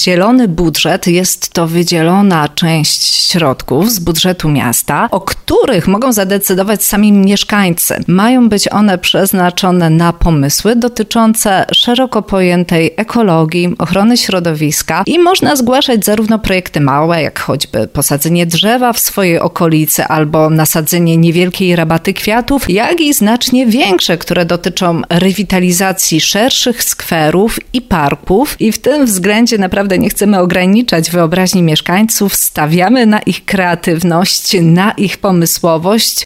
zielony budżet jest to wydzielona część środków z budżetu miasta, o których mogą zadecydować sami mieszkańcy. Mają być one przeznaczone na pomysły dotyczące szeroko pojętej ekologii, ochrony środowiska i można zgłaszać zarówno projekty małe, jak choćby posadzenie drzewa w swojej okolicy albo nasadzenie niewielkiej rabaty kwiatów, jak i znacznie większe, które dotyczą rewitalizacji szerszych skwerów i parków. I w tym względzie naprawdę nie chcemy ograniczać wyobraźni mieszkańców, stawiamy na ich kreatywność, na ich pomysłowość.